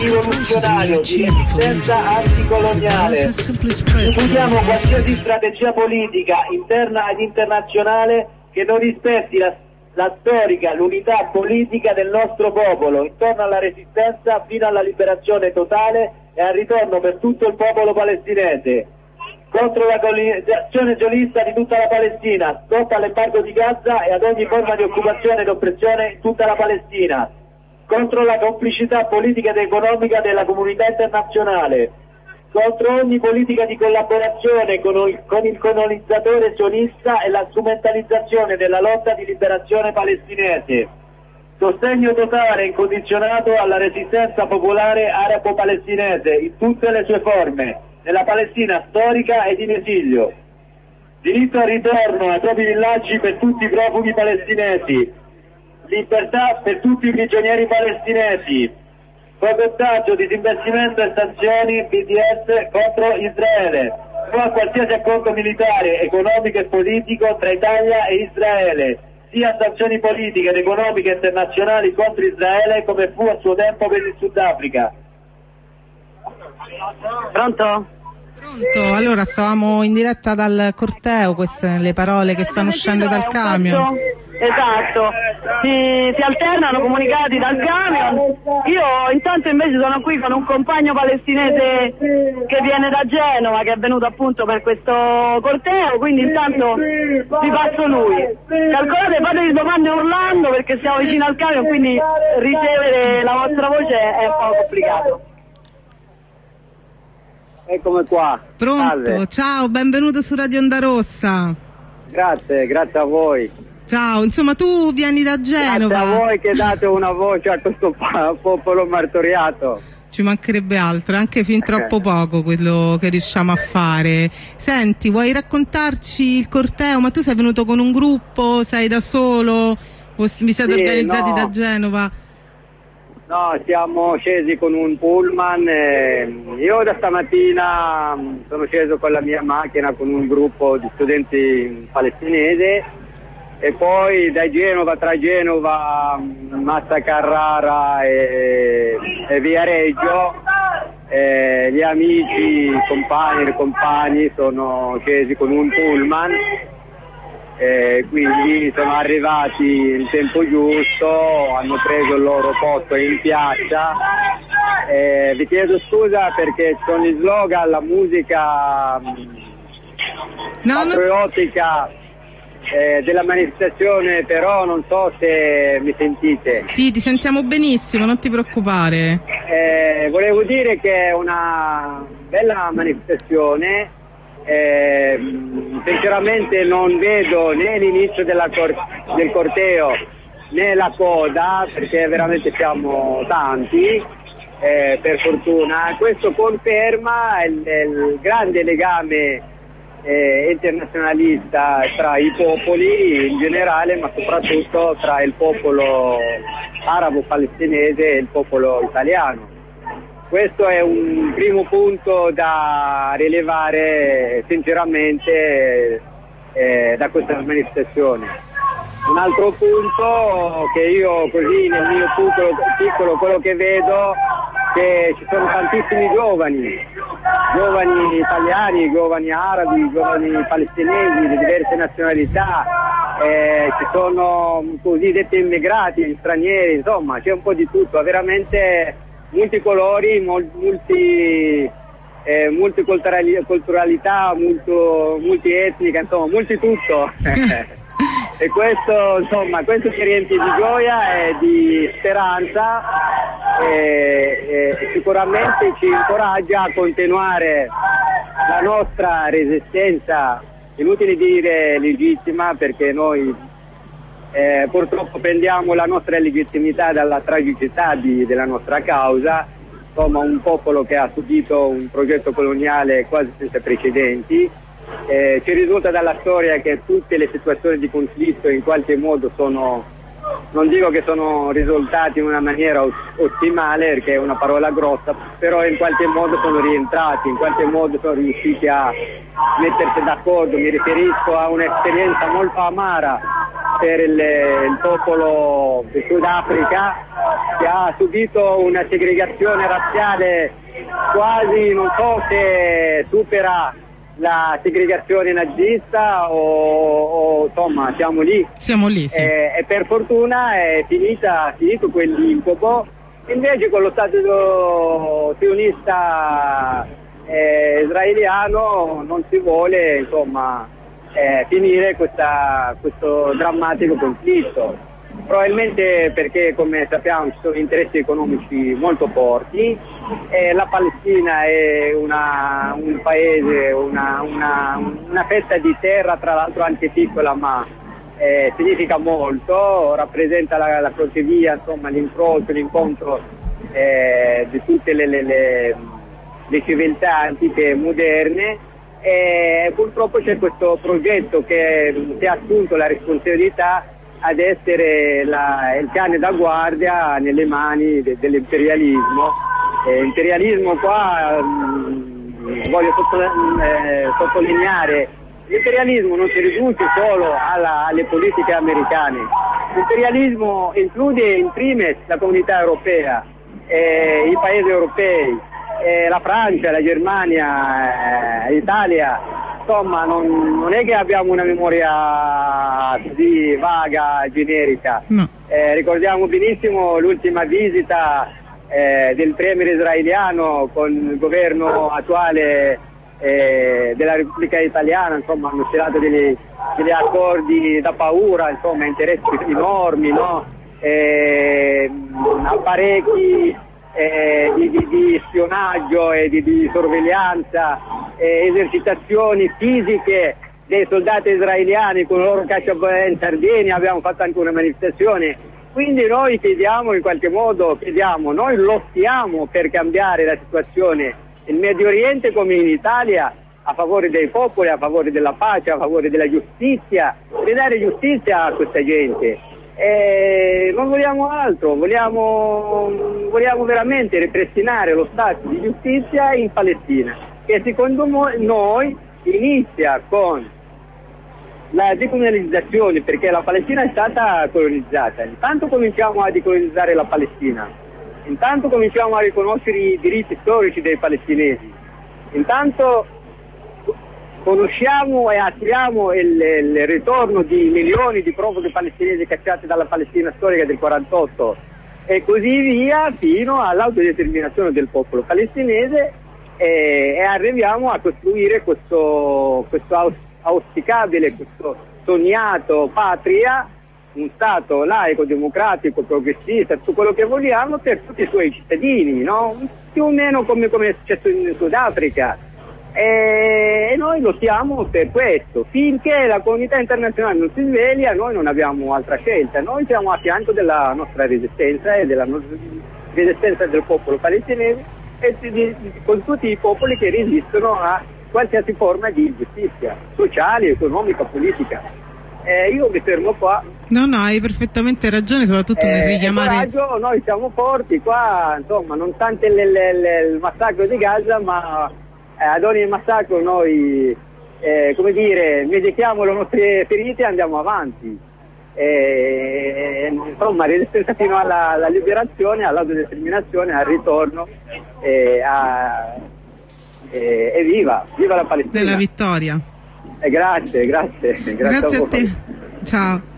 rivoluzionario di resistenza anticoloniale. Ripudiamo qualsiasi strategia politica interna ed internazionale che non rispetti la storica, l'unità politica del nostro popolo intorno alla resistenza fino alla liberazione totale e al ritorno per tutto il popolo palestinese. Contro la colonizzazione sionista di tutta la Palestina, stop all'embargo di Gaza e ad ogni forma di occupazione ed oppressione in tutta la Palestina. Contro la complicità politica ed economica della comunità internazionale, contro ogni politica di collaborazione con il colonizzatore sionista e la strumentalizzazione della lotta di liberazione palestinese. Sostegno totale e incondizionato alla resistenza popolare arabo-palestinese in tutte le sue forme, nella Palestina storica ed in esilio. Diritto al ritorno ai propri villaggi per tutti i profughi palestinesi. Libertà per tutti i prigionieri palestinesi, boicottaggio, disinvestimento e sanzioni BDS contro Israele, no a qualsiasi accordo militare, economico e politico tra Italia e Israele, sia sanzioni politiche ed economiche internazionali contro Israele come fu a suo tempo per il Sudafrica. Pronto? Pronto, allora stavamo in diretta dal corteo, queste le parole che stanno uscendo dal camion. Esatto, si alternano comunicati dal camion. Io intanto invece sono qui con un compagno palestinese che viene da Genova, che è venuto appunto per questo corteo, quindi intanto vi passo lui. Calcolate, fatevi domande urlando perché siamo vicino al camion, quindi ricevere la vostra voce è un po' complicato. Eccomi qua. Pronto, Salve. ciao, benvenuto su Radio Onda Rossa. Grazie a voi. Ciao, insomma tu vieni da Genova. Grazie a voi che date una voce a questo popolo martoriato. Ci mancherebbe altro, anche fin troppo poco quello che riusciamo a fare. Senti, vuoi raccontarci il corteo? Ma tu sei venuto con un gruppo, sei da solo? O vi siete organizzati da Genova? No, siamo scesi con un pullman. Io da stamattina sono sceso con la mia macchina con un gruppo di studenti palestinesi e poi da Genova, tra Genova, Massa Carrara e Viareggio, gli amici, i compagni sono scesi con un pullman. Quindi sono arrivati in tempo giusto, hanno preso il loro posto in piazza. Vi chiedo scusa perché sono gli slogan, la musica patriottica della manifestazione, però non so se mi sentite. Sì, ti sentiamo benissimo, non ti preoccupare. Volevo dire che è una bella manifestazione. Sinceramente non vedo né l'inizio del corteo né la coda, perché veramente siamo tanti, per fortuna. Questo conferma il grande legame internazionalista tra i popoli in generale, ma soprattutto tra il popolo arabo-palestinese e il popolo italiano. Questo è un primo punto da rilevare sinceramente da questa manifestazione. Un altro punto che io così nel mio piccolo quello che vedo, che ci sono tantissimi giovani italiani, giovani arabi, giovani palestinesi di diverse nazionalità, ci sono cosiddetti immigrati, stranieri, insomma c'è un po' di tutto, veramente multicolori, multiculturalità, multietnica, insomma, multitutto. E questo, insomma, questo ci riempie di gioia e di speranza e sicuramente ci incoraggia a continuare la nostra resistenza, inutile dire legittima, perché noi purtroppo prendiamo la nostra legittimità dalla tragicità della nostra causa, insomma un popolo che ha subito un progetto coloniale quasi senza precedenti. Ci risulta dalla storia che tutte le situazioni di conflitto in qualche modo sono, non dico che sono risultate in una maniera ottimale perché è una parola grossa, però in qualche modo sono rientrati, in qualche modo sono riusciti a mettersi d'accordo. Mi riferisco a un'esperienza molto amara per il popolo del Sudafrica, che ha subito una segregazione razziale quasi, non so se supera la segregazione nazista o insomma siamo lì. Siamo lì, sì. E per fortuna è finito quell'incubo. Invece con lo Stato sionista israeliano non si vuole insomma finire questo drammatico conflitto. Probabilmente perché, come sappiamo, ci sono interessi economici molto forti. La Palestina è un paese, una fetta di terra, tra l'altro anche piccola, ma significa molto, rappresenta la crocevia, insomma l'incrocio, l'incontro di tutte le civiltà antiche e moderne. Purtroppo c'è questo progetto che si è assunto la responsabilità ad essere il cane da guardia nelle mani dell'imperialismo. Imperialismo qua voglio sottolineare, l'imperialismo non si riduce solo alle politiche americane, l'imperialismo include in primis la comunità europea, i paesi europei, la Francia, la Germania, l'Italia. Insomma, non è che abbiamo una memoria così vaga, generica. No. Ricordiamo benissimo l'ultima visita del premier israeliano con il governo attuale della Repubblica Italiana, insomma hanno stilato degli accordi da paura, insomma interessi enormi, no? Apparecchi di spionaggio e di sorveglianza, esercitazioni fisiche dei soldati israeliani con i loro cacciabombe in Sardegna. Abbiamo fatto anche una manifestazione, quindi noi chiediamo, in qualche modo noi lottiamo per cambiare la situazione in Medio Oriente come in Italia, a favore dei popoli, a favore della pace, a favore della giustizia, per dare giustizia a questa gente. Non vogliamo altro, vogliamo veramente ripristinare lo stato di giustizia in Palestina, che secondo noi inizia con la decolonizzazione, perché la Palestina è stata colonizzata. Intanto cominciamo a decolonizzare la Palestina, intanto cominciamo a riconoscere i diritti storici dei palestinesi, intanto conosciamo e attiviamo il ritorno di milioni di profughi palestinesi cacciati dalla Palestina storica del 48 e così via, fino all'autodeterminazione del popolo palestinese, e arriviamo a costruire questo auspicabile, questo sognato patria, un Stato laico, democratico, progressista, tutto quello che vogliamo per tutti i suoi cittadini, no? Più o meno come è successo in Sudafrica. E noi lottiamo per questo. Finché la comunità internazionale non si sveglia, noi non abbiamo altra scelta. Noi siamo a fianco della nostra resistenza e della resistenza del popolo palestinese e con tutti i popoli che resistono a qualsiasi forma di ingiustizia sociale, economica, politica. Io mi fermo qua. No, hai perfettamente ragione, soprattutto nel richiamare. Coraggio, noi siamo forti qua, insomma, non tanto il massacro di Gaza, ma ad ogni massacro noi, medichiamo le nostre ferite e andiamo avanti. Insomma, resistenza fino alla liberazione, all'autodeterminazione, al ritorno e viva la Palestina. Della vittoria. Grazie a te. Ciao.